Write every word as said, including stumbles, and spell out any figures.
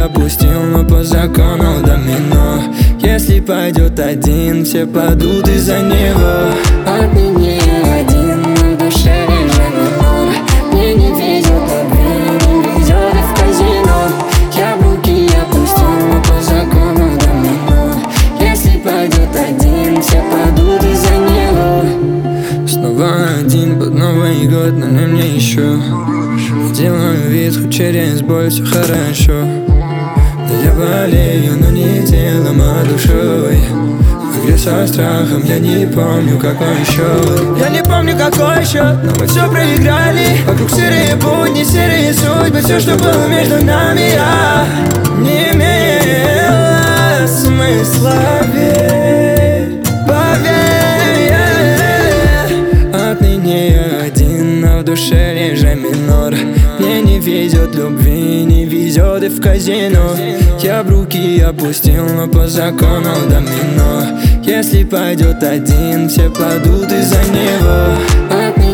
опустил, но по закону домино. Если пойдет один, все падут из-за него. Отныне я один, но в душе лежит минор. Мне не везет любви, не везет и в казино. Я в руки опустил, но по закону домино. Если пойдет один, все падут из-за него. Снова один под Новый год, налей мне еще. Делаю вид, хоть через боль все хорошо. Да я болею, но не телом, а душой. В игре со страхом я не помню, какой счет. Я не помню, какой счет, но мы все проиграли. Вокруг серые будни, серые судьбы. Все, что было между нами, а не имело смысла. Верь, поверь. Отныне я один, а в душе лишь минор. Мне не везет любви, не везет и в казино. Я в руки опустил, но по закону домино. Если пойдет один, все падут из-за него.